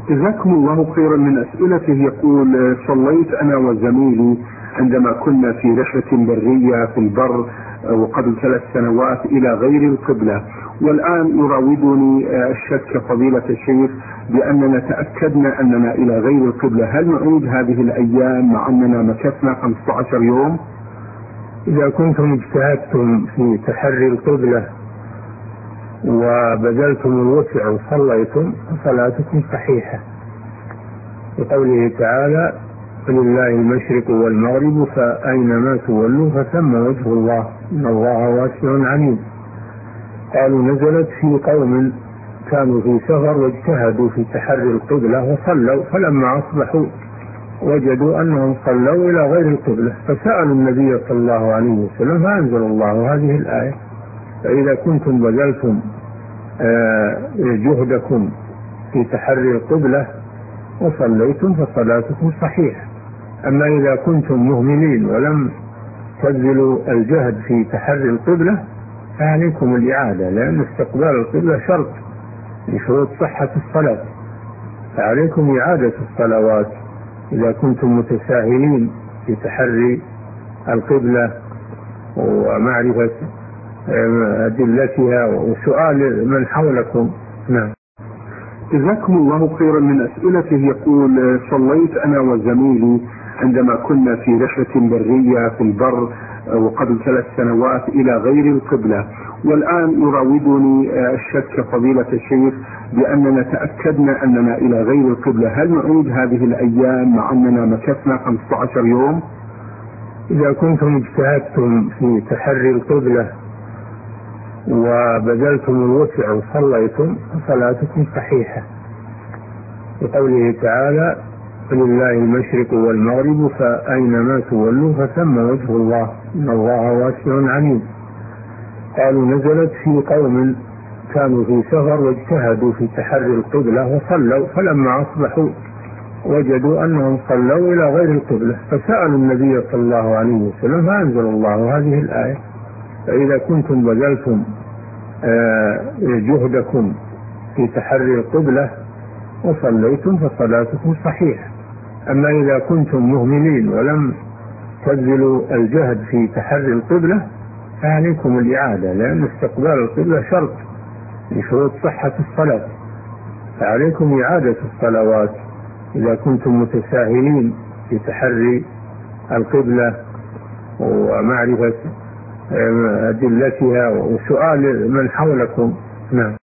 جزاكم الله خيرا. من أسئلته يقول: صليت أنا وزميلي عندما كنا في رحلة برية في البر وقبل 3 سنوات إلى غير القبلة، والآن يراودني الشك فضيلة الشيخ بأننا تأكدنا أننا إلى غير القبلة، هل نعيد هذه الأيام مع أننا مكثنا 15 يوم؟ إذا كنتم اجتهدتم في تحري القبلة وبذلتم الوسع وصليتم فصلاتكم صحيحة، بقوله تعالى: ولله المشرق والمغرب فأينما تولوا فثم وجه الله إن الله واسع عليم. قالوا نزلت في قوم كانوا في سفر واجتهدوا في تحري القبلة وصلوا، فلما أصبحوا وجدوا أنهم صلوا إلى غير القبلة فسألوا النبي صلى الله عليه وسلم فأنزل الله هذه الآية: فإذا كنتم بذلتم جهدكم في تحري القبلة وصليتم فصلاتكم صحيحة. أما إذا كنتم مهملين ولم تبذلوا الجهد في تحري القبلة فعليكم الإعادة، لأن استقبال القبلة شرط لشروط صحة الصلاة، فعليكم إعادة الصلوات إذا كنتم متساهلين في تحري القبلة ومعرفة أدلتها وسؤال من حولكم. نعم. جزاكم الله خيرا. من أسئلته يقول: صليت أنا وزميلي عندما كنا في رحلة برية في البر وقبل 3 سنوات إلى غير القبلة، والآن يراودني الشك فضيلة الشيخ بأننا تأكدنا أننا إلى غير القبلة، هل نعيد هذه الأيام مع أننا مكثنا 15 يوم؟ إذا كنتم اجتهدتم في تحري القبلة وبذلتم الوسع وصليتم فصلاتكم صحيحة، بقوله تعالى: ولله المشرق والمغرب فأينما تولوا فثم وجه الله إن الله واسع عليم. قالوا نزلت في قوم كانوا في سفر واجتهدوا في تحري القبلة وصلوا، فلما أصبحوا وجدوا أنهم صلوا إلى غير القبلة فسألوا النبي صلى الله عليه وسلم فأنزل الله هذه الآية: فإذا كنتم بذلتم جهدكم في تحري القبلة وصليتم فصلاتكم صحيحة. أما إذا كنتم مهملين ولم تبذلوا الجهد في تحري القبلة فعليكم الإعادة، لأن استقبال القبلة شرط لشروط صحة الصلاة، فعليكم إعادة الصلوات إذا كنتم متساهلين في تحري القبلة ومعرفة أدلتها وسؤال من حولكم. نعم.